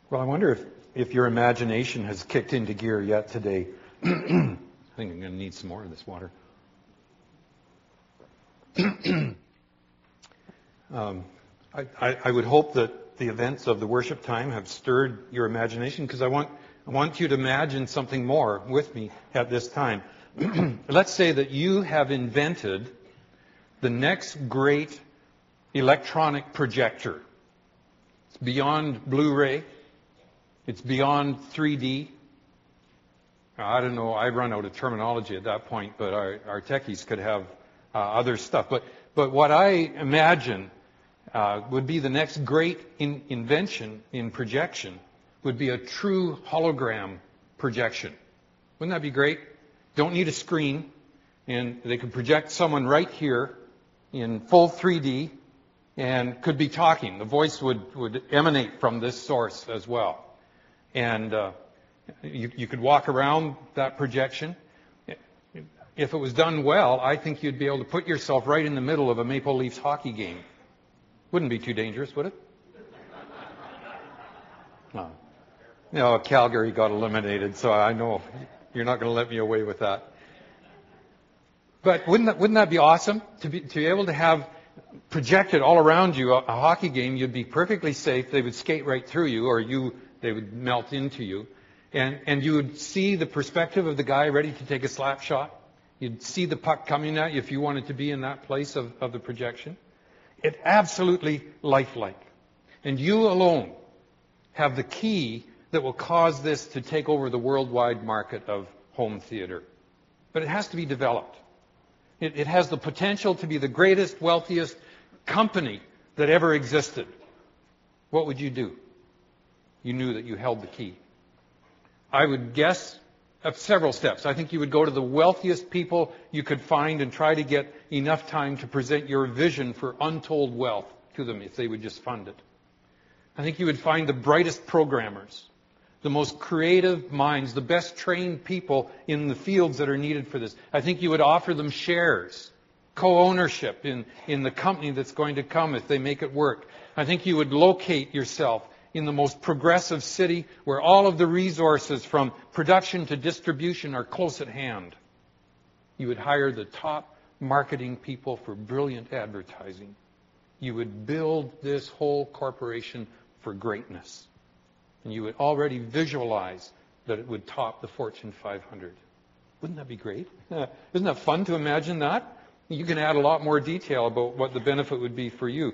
Well, I wonder if your imagination has kicked into gear yet today. I think I'm going to need some more of this water. I would hope that the events of the worship time have stirred your imagination, because I want you to imagine something more with me at this time. Let's say that you have invented the next great electronic projector. It's beyond Blu-ray. It's beyond 3D. I don't know, I run out of terminology at that point, but our techies could have other stuff. But what I imagine would be the next great invention in projection would be a true hologram projection. Wouldn't that be great? Don't need a screen, and they could project someone right here in full 3D and could be talking. The voice would emanate from this source as well. And you could walk around that projection. If it was done well, I think you'd be able to put yourself right in the middle of a Maple Leafs hockey game. Wouldn't be too dangerous, would it? No, Calgary got eliminated, so I know you're not going to let me away with that. But wouldn't that be awesome to be able to have projected all around you a hockey game? You'd be perfectly safe. They would skate right through you, or they would melt into you. And you would see the perspective of the guy ready to take a slap shot. You'd see the puck coming at you if you wanted to be in that place of the projection. It's absolutely lifelike. And you alone have the key that will cause this to take over the worldwide market of home theater. But it has to be developed. It has the potential to be the greatest, wealthiest company that ever existed. What would you do? You knew that you held the key. I would guess of several steps. I think you would go to the wealthiest people you could find and try to get enough time to present your vision for untold wealth to them if they would just fund it. I think you would find the brightest programmers, the most creative minds, the best trained people in the fields that are needed for this. I think you would offer them shares, co-ownership in the company that's going to come if they make it work. I think you would locate yourself in the most progressive city where all of the resources from production to distribution are close at hand. You would hire the top marketing people for brilliant advertising. You would build this whole corporation for greatness. And you would already visualize that it would top the Fortune 500. Wouldn't that be great? Isn't that fun to imagine that? You can add a lot more detail about what the benefit would be for you.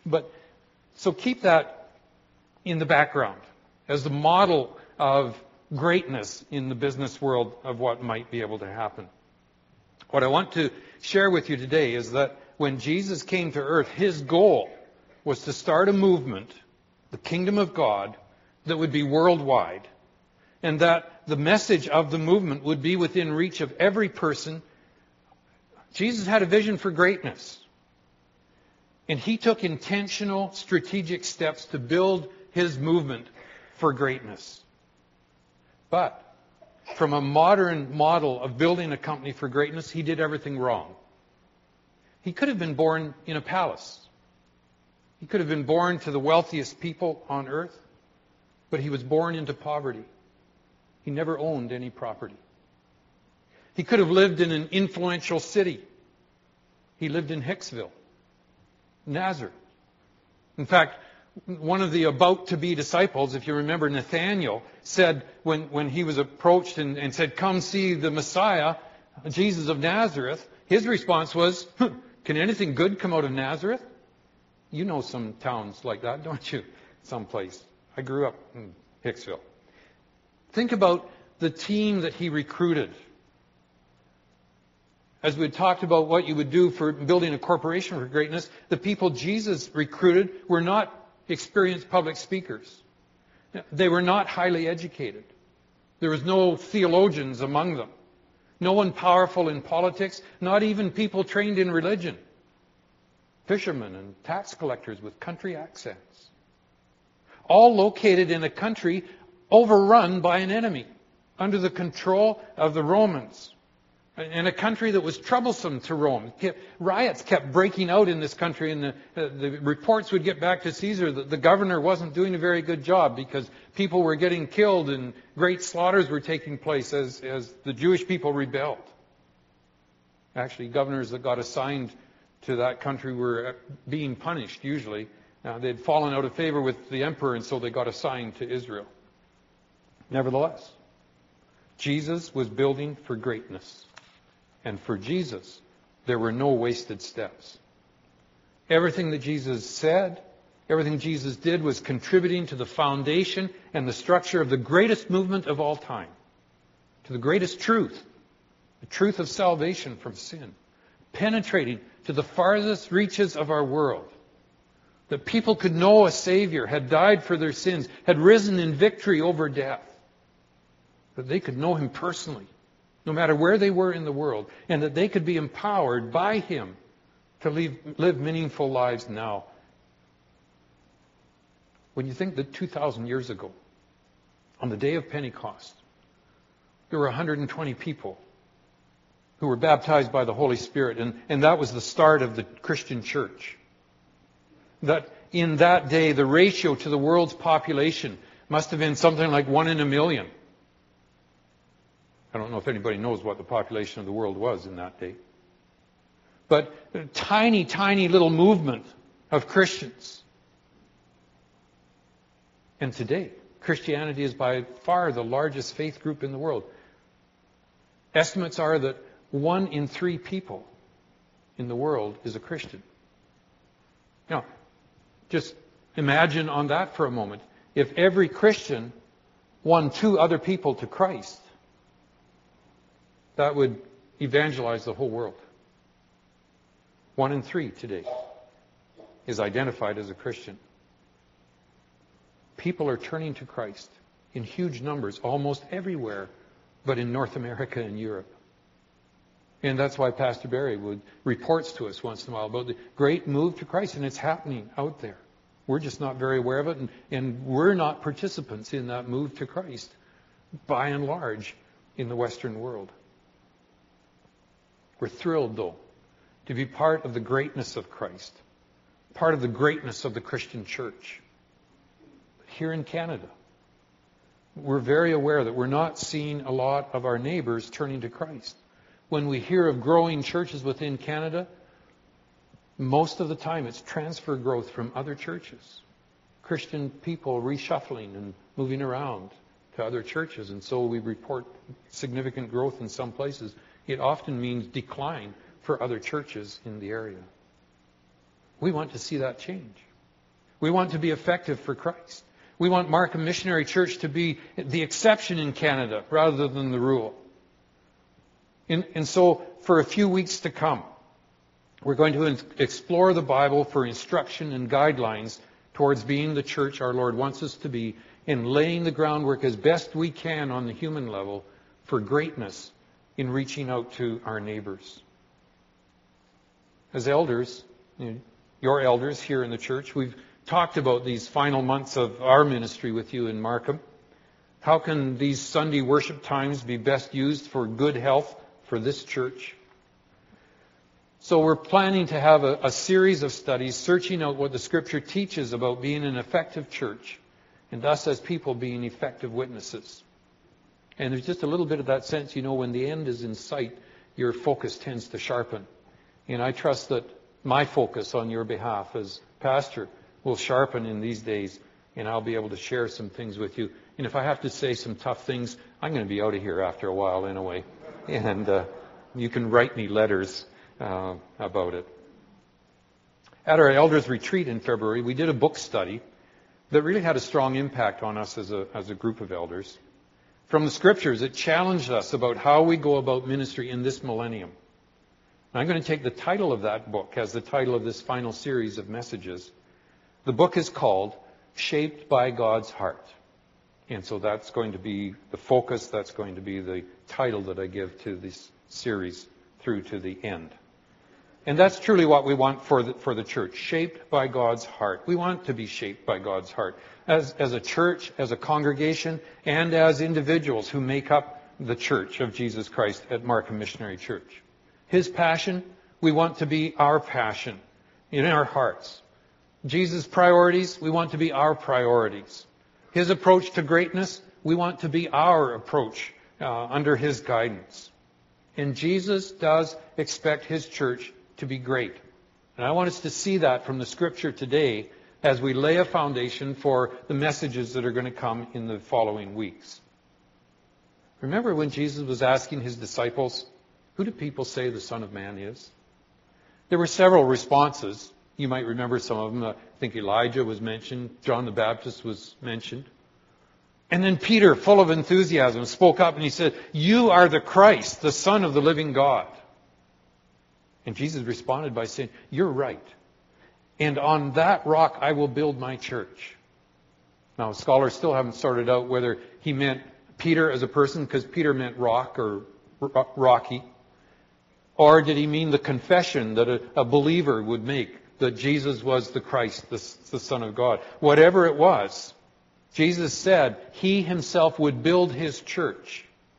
So keep that in the background as the model of greatness in the business world of what might be able to happen. What I want to share with you today is that when Jesus came to earth, his goal was to start a movement, the kingdom of God, that would be worldwide, and that the message of the movement would be within reach of every person. Jesus had a vision for greatness, and he took intentional, strategic steps to build his movement for greatness. But from a modern model of building a company for greatness, he did everything wrong. He could have been born in a palace. He could have been born to the wealthiest people on earth, but he was born into poverty. He never owned any property. He could have lived in an influential city. He lived in Hicksville, Nazareth. In fact, one of the about-to-be disciples, if you remember, Nathanael, said when he was approached and said, "Come see the Messiah, Jesus of Nazareth," his response was, "Can anything good come out of Nazareth?" You know some towns like that, don't you? Someplace. I grew up in Hicksville. Think about the team that he recruited. As we talked about what you would do for building a corporation for greatness, the people Jesus recruited were not experienced public speakers. They were not highly educated. There was no theologians among them. No one powerful in politics, not even people trained in religion. Fishermen and tax collectors with country accents. All located in a country overrun by an enemy, under the control of the Romans. in a country that was troublesome to Rome. Riots kept breaking out in this country, and the reports would get back to Caesar that the governor wasn't doing a very good job because people were getting killed and great slaughters were taking place as the Jewish people rebelled. Actually, governors that got assigned to that country were being punished, usually. They'd fallen out of favor with the emperor, and so they got assigned to Israel. Nevertheless, Jesus was building for greatness. And for Jesus, there were no wasted steps. Everything that Jesus said, everything Jesus did was contributing to the foundation and the structure of the greatest movement of all time, to the greatest truth, the truth of salvation from sin, penetrating to the farthest reaches of our world, that people could know a Savior, had died for their sins, had risen in victory over death, that they could know Him personally, no matter where they were in the world, and that they could be empowered by Him to live meaningful lives now. When you think that 2,000 years ago, on the day of Pentecost, there were 120 people who were baptized by the Holy Spirit, and that was the start of the Christian church. That in that day, the ratio to the world's population must have been something like 1 in a million. I don't know if anybody knows what the population of the world was in that day. But a tiny, tiny little movement of Christians. And today, Christianity is by far the largest faith group in the world. Estimates are that 1 in 3 people in the world is a Christian. Now, just imagine on that for a moment. If every Christian won 2 other people to Christ, that would evangelize the whole world. 1 in 3 today is identified as a Christian. People are turning to Christ in huge numbers, almost everywhere, but in North America and Europe. And that's why Pastor Barry reports to us once in a while about the great move to Christ, and it's happening out there. We're just not very aware of it, and we're not participants in that move to Christ, by and large, in the Western world. We're thrilled, though, to be part of the greatness of Christ, part of the greatness of the Christian church. Here in Canada, we're very aware that we're not seeing a lot of our neighbors turning to Christ. When we hear of growing churches within Canada, most of the time it's transfer growth from other churches. Christian people reshuffling and moving around to other churches, and so we report significant growth in some places. It often means decline for other churches in the area. We want to see that change. We want to be effective for Christ. We want Markham Missionary Church to be the exception in Canada rather than the rule. And so for a few weeks to come, we're going to explore the Bible for instruction and guidelines towards being the church our Lord wants us to be, and laying the groundwork as best we can on the human level for greatness in reaching out to our neighbors. As elders, your elders here in the church, we've talked about these final months of our ministry with you in Markham. How can these Sunday worship times be best used for good health for this church? So we're planning to have a series of studies searching out what the Scripture teaches about being an effective church, and us as people being effective witnesses. And there's just a little bit of that sense, when the end is in sight, your focus tends to sharpen. And I trust that my focus on your behalf as pastor will sharpen in these days, and I'll be able to share some things with you. And if I have to say some tough things, I'm going to be out of here after a while anyway. And you can write me letters about it. At our elders retreat in February, we did a book study that really had a strong impact on us as a group of elders. From the Scriptures, it challenged us about how we go about ministry in this millennium. And I'm going to take the title of that book as the title of this final series of messages. The book is called Shaped by God's Heart. And so that's going to be the focus, that's going to be the title that I give to this series through to the end. And that's truly what we want for the church, shaped by God's heart. We want to be shaped by God's heart. As a church, as a congregation, and as individuals who make up the church of Jesus Christ at Markham Missionary Church. His passion, we want to be our passion in our hearts. Jesus' priorities, we want to be our priorities. His approach to greatness, we want to be our approach under His guidance. And Jesus does expect His church to be great. And I want us to see that from the Scripture today as we lay a foundation for the messages that are going to come in the following weeks. Remember when Jesus was asking His disciples, who do people say the Son of Man is? There were several responses. You might remember some of them. I think Elijah was mentioned. John the Baptist was mentioned. And then Peter, full of enthusiasm, spoke up and he said, "You are the Christ, the Son of the living God." And Jesus responded by saying, "You're right. And on that rock I will build my church." Now, scholars still haven't sorted out whether he meant Peter as a person, because Peter meant rock or rocky. Or did he mean the confession that a believer would make, that Jesus was the Christ, the Son of God? Whatever it was, Jesus said He Himself would build His church.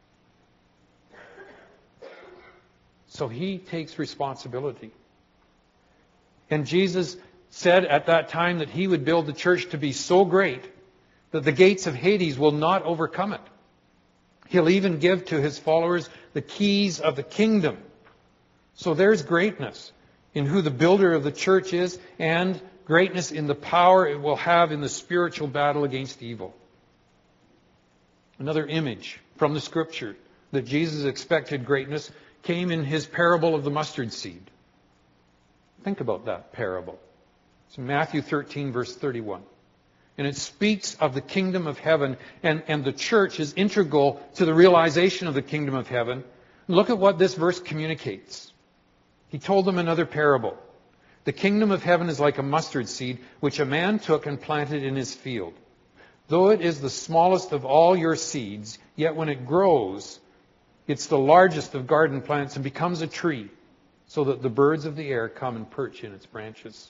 So He takes responsibility. And Jesus said at that time that He would build the church to be so great that the gates of Hades will not overcome it. He'll even give to His followers the keys of the kingdom. So there's greatness in who the builder of the church is, and greatness in the power it will have in the spiritual battle against evil. Another image from the Scripture that Jesus expected greatness came in His parable of the mustard seed. Think about that parable. It's in Matthew 13, verse 31. And it speaks of the kingdom of heaven, and the church is integral to the realization of the kingdom of heaven. Look at what this verse communicates. He told them another parable. The kingdom of heaven is like a mustard seed, which a man took and planted in his field. Though it is the smallest of all your seeds, yet when it grows, it's the largest of garden plants and becomes a tree, so that the birds of the air come and perch in its branches.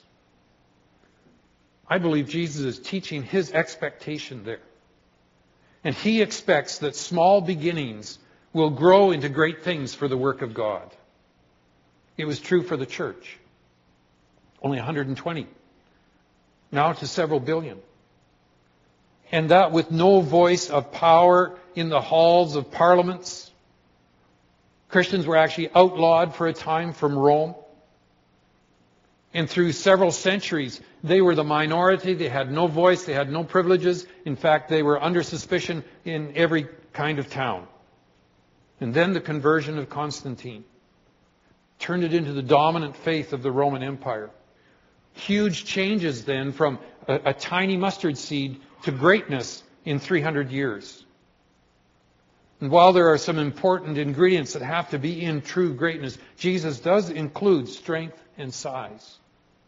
I believe Jesus is teaching His expectation there. And He expects that small beginnings will grow into great things for the work of God. It was true for the church. Only 120. Now to several billion. And that with no voice of power in the halls of parliaments. Christians were actually outlawed for a time from Rome. And through several centuries, they were the minority. They had no voice. They had no privileges. In fact, they were under suspicion in every kind of town. And then the conversion of Constantine turned it into the dominant faith of the Roman Empire. Huge changes then from a tiny mustard seed to greatness in 300 years. And while there are some important ingredients that have to be in true greatness, Jesus does include strength and size.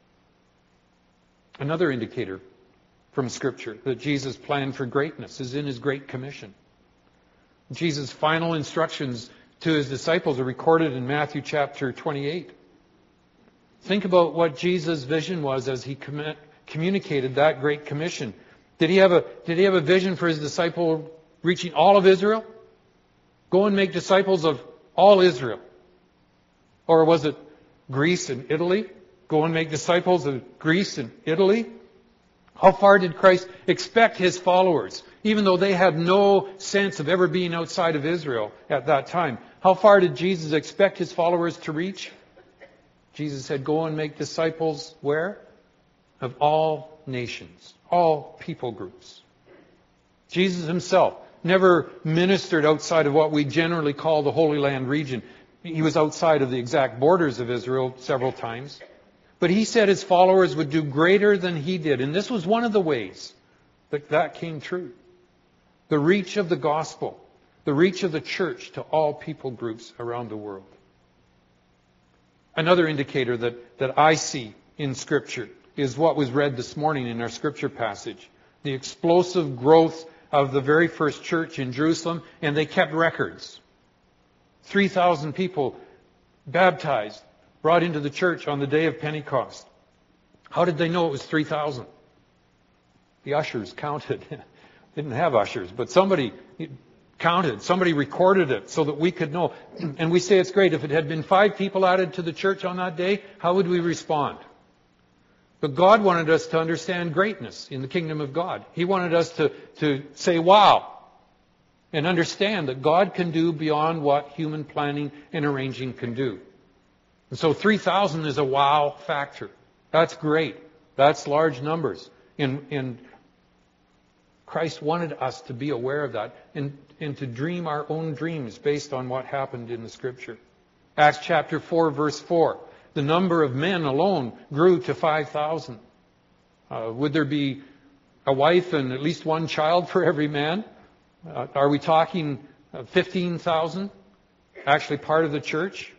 Another indicator from Scripture that Jesus planned for greatness is in His Great Commission. Jesus' final instructions to His disciples are recorded in Matthew chapter 28. Think about what Jesus' vision was as He communicated that Great Commission. Did he have a vision for His disciple reaching all of Israel? Go and make disciples of all Israel. Or was it Greece and Italy? Go and make disciples of Greece and Italy? How far did Christ expect His followers, even though they had no sense of ever being outside of Israel at that time? How far did Jesus expect His followers to reach? Jesus said, go and make disciples where? Of all nations, all people groups. Jesus Himself never ministered outside of what we generally call the Holy Land region. He was outside of the exact borders of Israel several times. But He said His followers would do greater than He did. And this was one of the ways that came true. The reach of the gospel, the reach of the church to all people groups around the world. Another indicator that I see in Scripture is what was read this morning in our Scripture passage. The explosive growth of the very first church in Jerusalem, and they kept records. 3,000 people baptized, brought into the church on the day of Pentecost. How did they know it was 3,000? The ushers counted. Didn't have ushers, but somebody counted. Somebody recorded it so that we could know. And we say it's great. If it had been 5 people added to the church on that day, how would we respond? But God wanted us to understand greatness in the kingdom of God. He wanted us to say, wow, and understand that God can do beyond what human planning and arranging can do. And so 3,000 is a wow factor. That's great. That's large numbers. And Christ wanted us to be aware of that and to dream our own dreams based on what happened in the Scripture. Acts chapter 4, verse 4. The number of men alone grew to 5,000. Would there be a wife and at least one child for every man? Are we talking 15,000? Actually part of the church?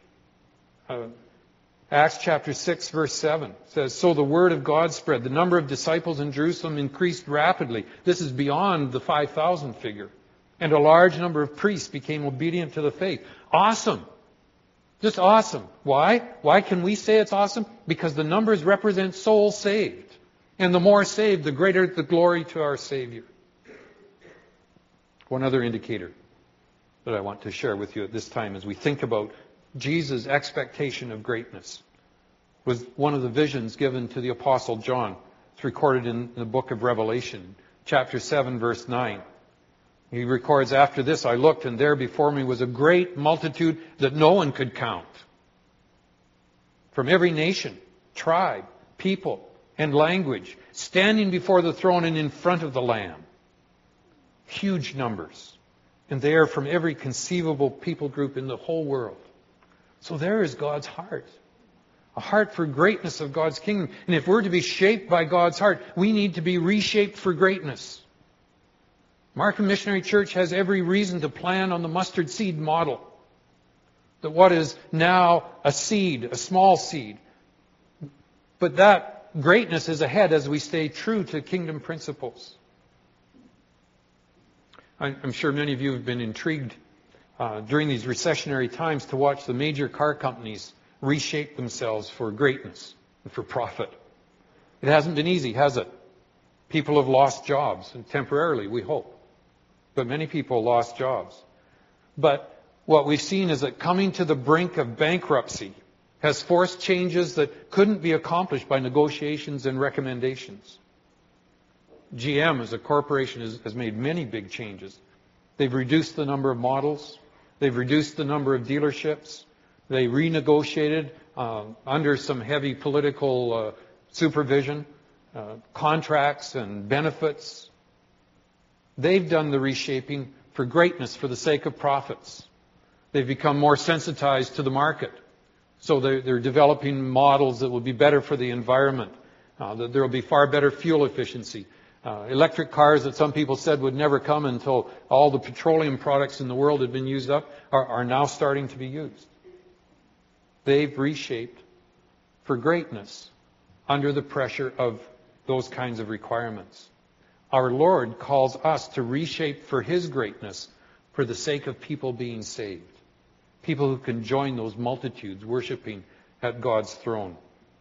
Acts chapter 6, verse 7 says, so the word of God spread. The number of disciples in Jerusalem increased rapidly. This is beyond the 5,000 figure. And a large number of priests became obedient to the faith. Awesome. Just awesome. Why? Why can we say it's awesome? Because the numbers represent souls saved. And the more saved, the greater the glory to our Savior. One other indicator that I want to share with you at this time as we think about Jesus' expectation of greatness was one of the visions given to the Apostle John. It's recorded in the book of Revelation, chapter 7, verse 9. He records, after this I looked, and there before me was a great multitude that no one could count. From every nation, tribe, people, and language, standing before the throne and in front of the Lamb. Huge numbers. And they are from every conceivable people group in the whole world. So there is God's heart. A heart for greatness of God's kingdom. And if we're to be shaped by God's heart, we need to be reshaped for greatness. Markham Missionary Church has every reason to plan on the mustard seed model. That what is now a seed, a small seed. But that greatness is ahead as we stay true to kingdom principles. I'm sure many of you have been intrigued during these recessionary times to watch the major car companies reshape themselves for greatness and for profit. It hasn't been easy, has it? People have lost jobs, and temporarily, we hope. But many people lost jobs. But what we've seen is that coming to the brink of bankruptcy has forced changes that couldn't be accomplished by negotiations and recommendations. GM as a corporation has made many big changes. They've reduced the number of models. They've reduced the number of dealerships. They renegotiated under some heavy political supervision, contracts and benefits. They've done the reshaping for greatness for the sake of profits. They've become more sensitized to the market. So they're developing models that will be better for the environment. That there will be far better fuel efficiency. Electric cars that some people said would never come until all the petroleum products in the world had been used up are now starting to be used. They've reshaped for greatness under the pressure of those kinds of requirements. Our Lord calls us to reshape for His greatness for the sake of people being saved. People who can join those multitudes worshiping at God's throne.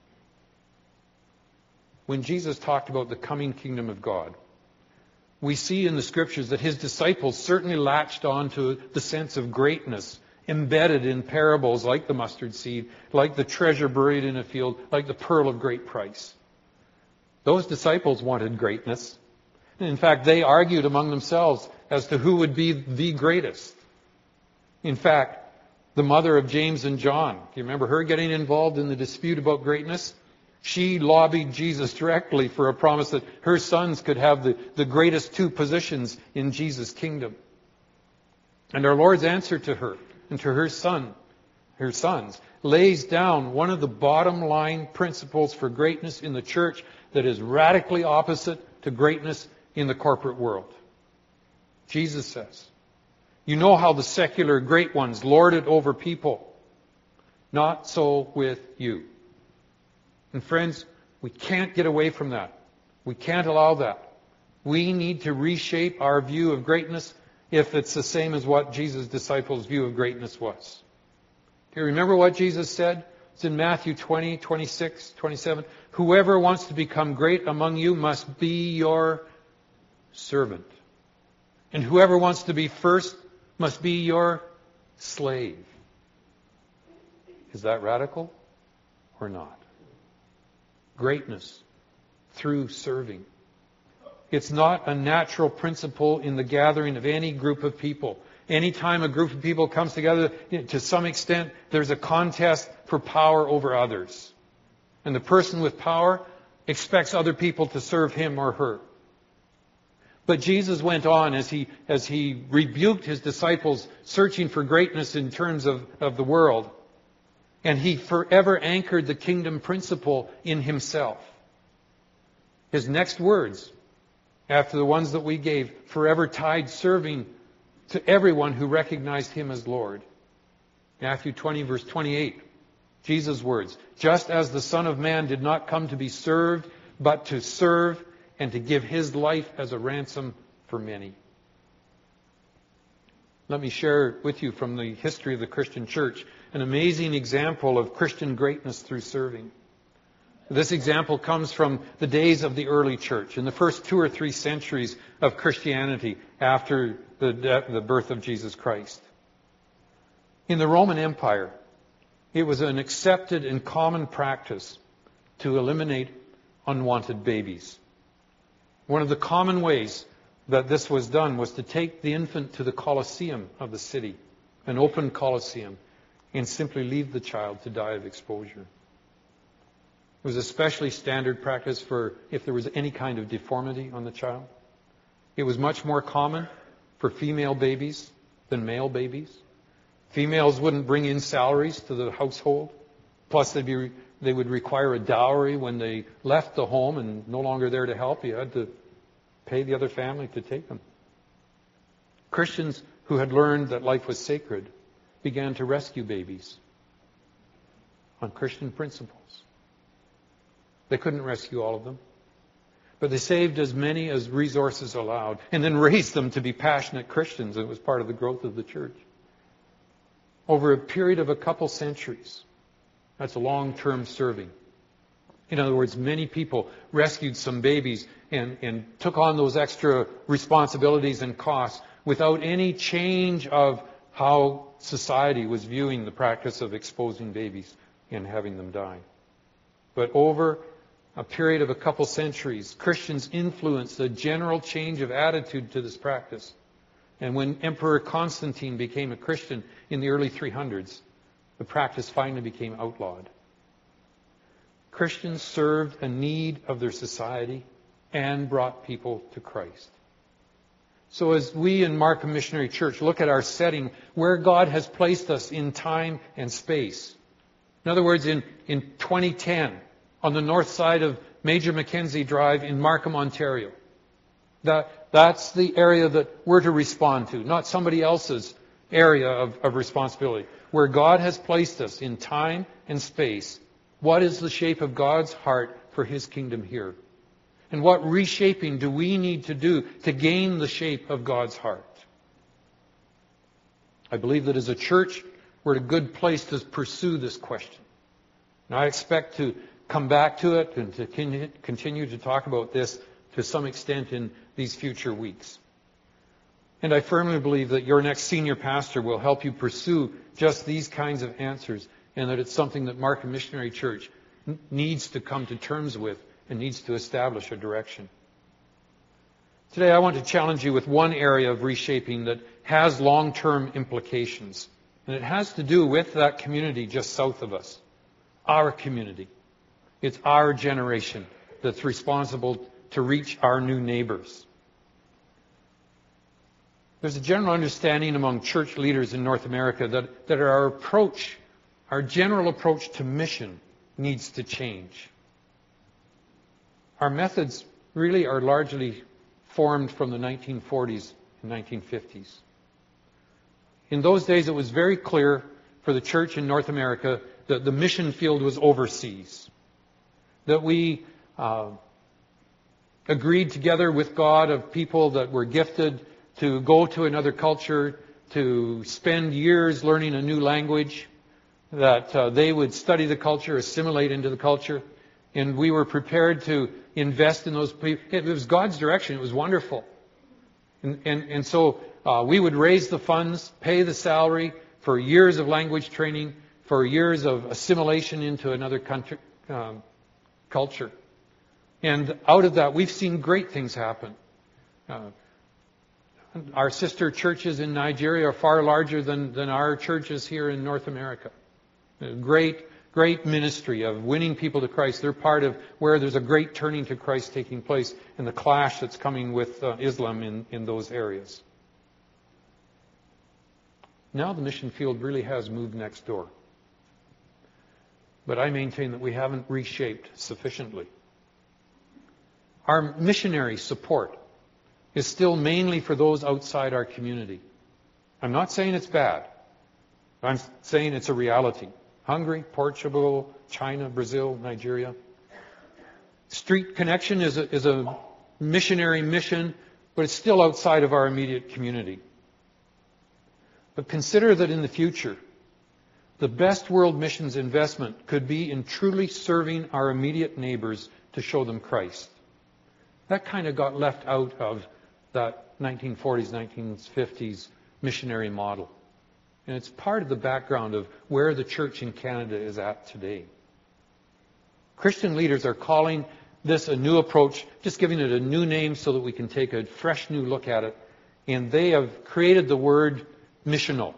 When Jesus talked about the coming kingdom of God, we see in the Scriptures that His disciples certainly latched on to the sense of greatness embedded in parables like the mustard seed, like the treasure buried in a field, like the pearl of great price. Those disciples wanted greatness. In fact, they argued among themselves as to who would be the greatest. In fact, the mother of James and John, do you remember her getting involved in the dispute about greatness? She lobbied Jesus directly for a promise that her sons could have the greatest 2 positions in Jesus' kingdom. And our Lord's answer to her and to her sons, lays down one of the bottom line principles for greatness in the church that is radically opposite to greatness in the corporate world. Jesus says, you know how the secular great ones lord it over people. Not so with you. And friends, we can't get away from that. We can't allow that. We need to reshape our view of greatness if it's the same as what Jesus' disciples' view of greatness was. Do you remember what Jesus said? It's in Matthew 20, 26, 27. Whoever wants to become great among you must be your servant. And whoever wants to be first must be your slave. Is that radical or not? Greatness through serving. It's not a natural principle in the gathering of any group of people. Anytime a group of people comes together, to some extent, there's a contest for power over others. And the person with power expects other people to serve him or her. But Jesus went on as he rebuked his disciples searching for greatness in terms of the world. And he forever anchored the kingdom principle in himself. His next words, after the ones that we gave, forever tied serving to everyone who recognized him as Lord. Matthew 20, verse 28, Jesus' words, just as the Son of Man did not come to be served, but to serve and to give his life as a ransom for many. Let me share with you from the history of the Christian church an amazing example of Christian greatness through serving. This example comes from the days of the early church, in the first 2 or 3 centuries of Christianity after the birth of Jesus Christ. In the Roman Empire, it was an accepted and common practice to eliminate unwanted babies. One of the common ways that this was done was to take the infant to the Colosseum of the city, an open Colosseum, and simply leave the child to die of exposure. It was especially standard practice for if there was any kind of deformity on the child. It was much more common for female babies than male babies. Females wouldn't bring in salaries to the household. Plus, they would require a dowry when they left the home and no longer there to help. You had to pay the other family to take them. Christians who had learned that life was sacred began to rescue babies on Christian principles. They couldn't rescue all of them, but they saved as many as resources allowed and then raised them to be passionate Christians. It was part of the growth of the church. Over a period of a couple centuries, that's a long-term serving. In other words, many people rescued some babies and took on those extra responsibilities and costs without any change of how society was viewing the practice of exposing babies and having them die. But over a period of a couple centuries, Christians influenced a general change of attitude to this practice. And when Emperor Constantine became a Christian in the early 300s, the practice finally became outlawed. Christians served a need of their society and brought people to Christ. So as we in Markham Missionary Church look at our setting, where God has placed us in time and space. In other words, in 2010, on the north side of Major Mackenzie Drive in Markham, Ontario. That's the area that we're to respond to, not somebody else's area of responsibility. Where God has placed us in time and space, what is the shape of God's heart for his kingdom here? And what reshaping do we need to do to gain the shape of God's heart? I believe that as a church, we're at a good place to pursue this question. And I expect to come back to it and to continue to talk about this to some extent in these future weeks. And I firmly believe that your next senior pastor will help you pursue just these kinds of answers, and that it's something that Markham Missionary Church needs to come to terms with and needs to establish a direction. Today I want to challenge you with one area of reshaping that has long-term implications. And it has to do with that community just south of us. Our community. It's our generation that's responsible to reach our new neighbors. There's a general understanding among church leaders in North America that our general approach to mission needs to change. Our methods really are largely formed from the 1940s and 1950s. In those days, it was very clear for the church in North America that the mission field was overseas. That we agreed together with God of people that were gifted to go to another culture, to spend years learning a new language, that they would study the culture, assimilate into the culture, and we were prepared to invest in those people. It was God's direction. It was wonderful. And so we would raise the funds, pay the salary for years of language training, for years of assimilation into another country, culture. And out of that, we've seen great things happen. Our sister churches in Nigeria are far larger than our churches here in North America. Great ministry of winning people to Christ. They're part of where there's a great turning to Christ taking place and the clash that's coming with Islam in those areas. Now the mission field really has moved next door. But I maintain that we haven't reshaped sufficiently. Our missionary support is still mainly for those outside our community. I'm not saying it's bad. I'm saying it's a reality. Hungary, Portugal, China, Brazil, Nigeria. Street Connection is a missionary mission, but it's still outside of our immediate community. But consider that in the future, the best world missions investment could be in truly serving our immediate neighbors to show them Christ. That kind of got left out of that 1940s, 1950s missionary model. And it's part of the background of where the church in Canada is at today. Christian leaders are calling this a new approach, just giving it a new name so that we can take a fresh new look at it. And they have created the word missional.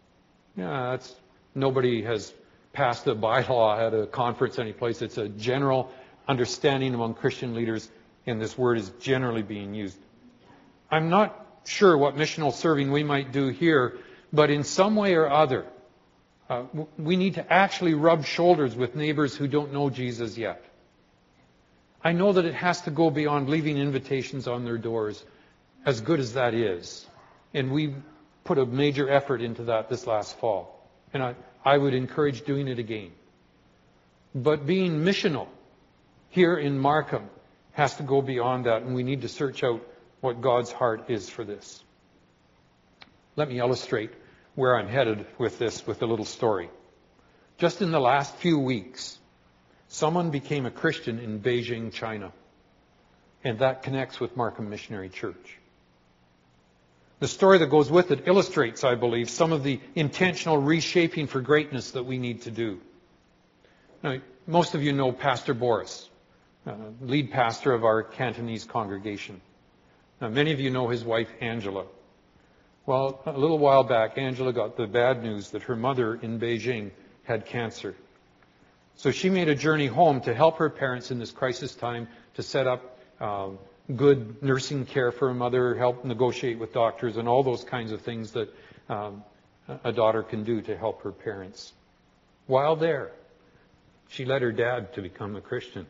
Nobody has passed a bylaw at a conference anyplace. It's a general understanding among Christian leaders, and this word is generally being used. I'm not sure what missional serving we might do here, but in some way or other, we need to actually rub shoulders with neighbors who don't know Jesus yet. I know that it has to go beyond leaving invitations on their doors, as good as that is. And we put a major effort into that this last fall. And I would encourage doing it again. But being missional here in Markham has to go beyond that, and we need to search out what God's heart is for this. Let me illustrate where I'm headed with this with a little story. Just in the last few weeks, someone became a Christian in Beijing, China. And that connects with Markham Missionary Church. The story that goes with it illustrates, I believe, some of the intentional reshaping for greatness that we need to do. Now, most of you know Pastor Boris, lead pastor of our Cantonese congregation. Now, many of you know his wife, Angela. Well, a little while back, Angela got the bad news that her mother in Beijing had cancer. So she made a journey home to help her parents in this crisis time to set up good nursing care for her mother, help negotiate with doctors, and all those kinds of things that a daughter can do to help her parents. While there, she led her dad to become a Christian.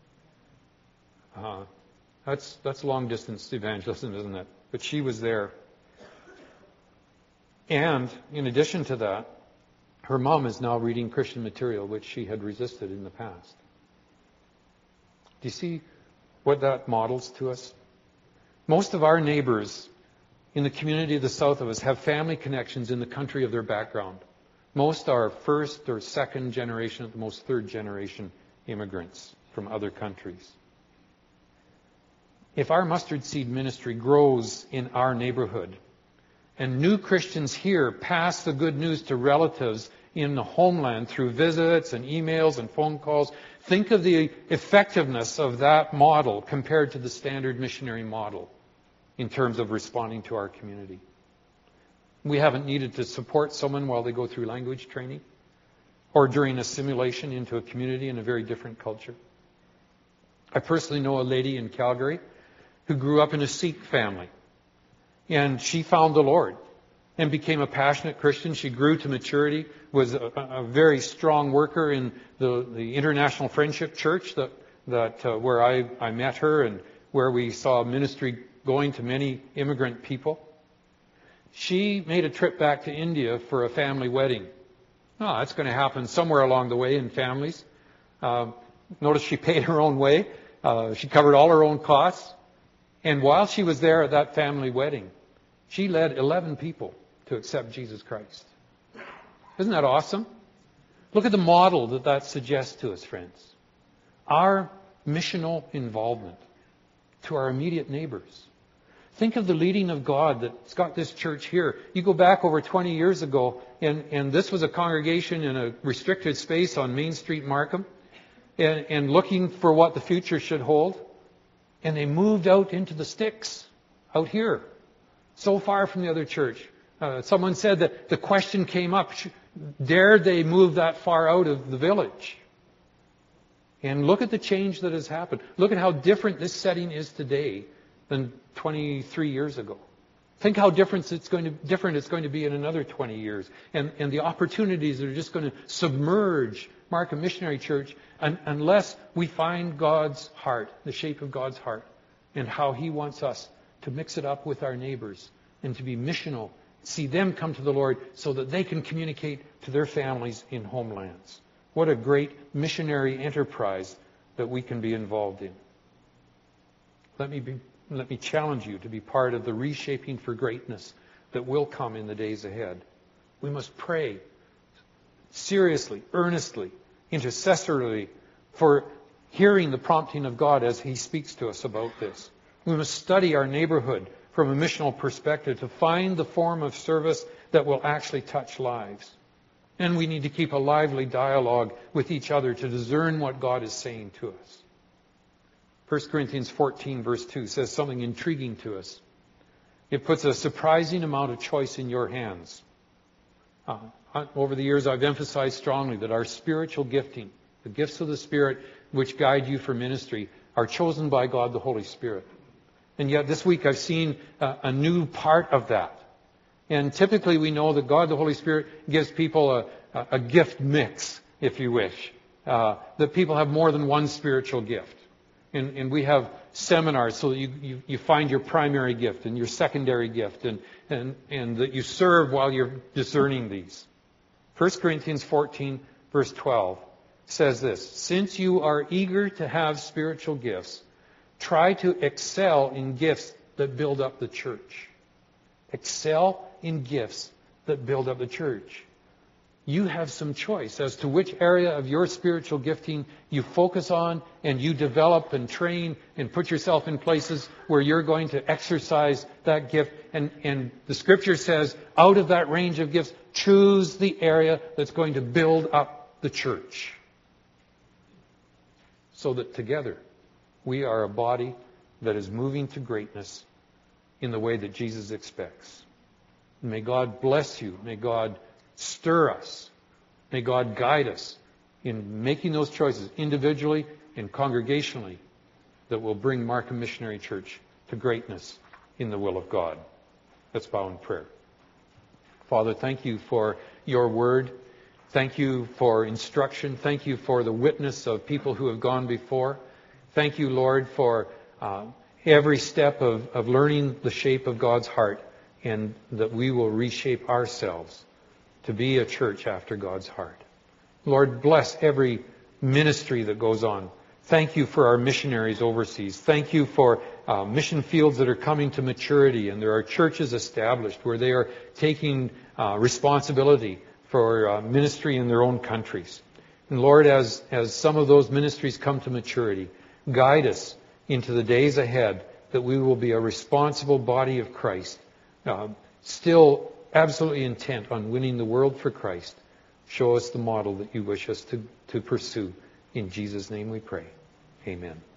That's long-distance evangelism, isn't it? But she was there. And in addition to that, her mom is now reading Christian material, which she had resisted in the past. Do you see what that models to us? Most of our neighbors in the community of the south of us have family connections in the country of their background. Most are first or second generation, at the most third generation immigrants from other countries. If our mustard seed ministry grows in our neighborhood, and new Christians here pass the good news to relatives in the homeland through visits and emails and phone calls, think of the effectiveness of that model compared to the standard missionary model in terms of responding to our community. We haven't needed to support someone while they go through language training or during assimilation into a community in a very different culture. I personally know a lady in Calgary who grew up in a Sikh family. And she found the Lord and became a passionate Christian. She grew to maturity, was a very strong worker in the International Friendship Church that where I met her and where we saw ministry going to many immigrant people. She made a trip back to India for a family wedding. Oh, that's going to happen somewhere along the way in families. Notice she paid her own way. She covered all her own costs. And while she was there at that family wedding, she led 11 people to accept Jesus Christ. Isn't that awesome? Look at the model that suggests to us, friends. Our missional involvement to our immediate neighbors. Think of the leading of God that's got this church here. You go back over 20 years ago, and this was a congregation in a restricted space on Main Street, Markham, and looking for what the future should hold. And they moved out into the sticks, out here, so far from the other church. Someone said that the question came up, dare they move that far out of the village? And look at the change that has happened. Look at how different this setting is today than 23 years ago. Think how different it's going to be in another 20 years. And the opportunities that are just going to submerge Markham Missionary Church unless we find God's heart, the shape of God's heart, and how He wants us to mix it up with our neighbors and to be missional. See them come to the Lord so that they can communicate to their families in homelands. What a great missionary enterprise that we can be involved in. Let me challenge you to be part of the reshaping for greatness that will come in the days ahead. We must pray seriously, earnestly, intercessorily for hearing the prompting of God as He speaks to us about this. We must study our neighborhood from a missional perspective to find the form of service that will actually touch lives. And we need to keep a lively dialogue with each other to discern what God is saying to us. 1 Corinthians 14 verse 2 says something intriguing to us. It puts a surprising amount of choice in your hands. Over the years I've emphasized strongly that our spiritual gifting, the gifts of the Spirit which guide you for ministry, are chosen by God the Holy Spirit. And yet this week I've seen a new part of that. And typically we know that God the Holy Spirit gives people a gift mix, if you wish. That people have more than one spiritual gift. And we have seminars so that you find your primary gift and your secondary gift and that you serve while you're discerning these. 1 Corinthians 14 verse 12 says this, since you are eager to have spiritual gifts, try to excel in gifts that build up the church. Excel in gifts that build up the church. You have some choice as to which area of your spiritual gifting you focus on and you develop and train and put yourself in places where you're going to exercise that gift. And the Scripture says, out of that range of gifts, choose the area that's going to build up the church. So that together we are a body that is moving to greatness in the way that Jesus expects. May God bless you. May God stir us. May God guide us in making those choices individually and congregationally that will bring Markham Missionary Church to greatness in the will of God. Let's bow in prayer. Father, thank you for your word. Thank you for instruction. Thank you for the witness of people who have gone before. Thank you, Lord, for every step of learning the shape of God's heart, and that we will reshape ourselves to be a church after God's heart. Lord, bless every ministry that goes on. Thank you for our missionaries overseas. Thank you for mission fields that are coming to maturity, and there are churches established where they are taking responsibility for ministry in their own countries. And Lord, as some of those ministries come to maturity, guide us into the days ahead that we will be a responsible body of Christ, still absolutely intent on winning the world for Christ. Show us the model that you wish us to pursue. In Jesus' name we pray. Amen.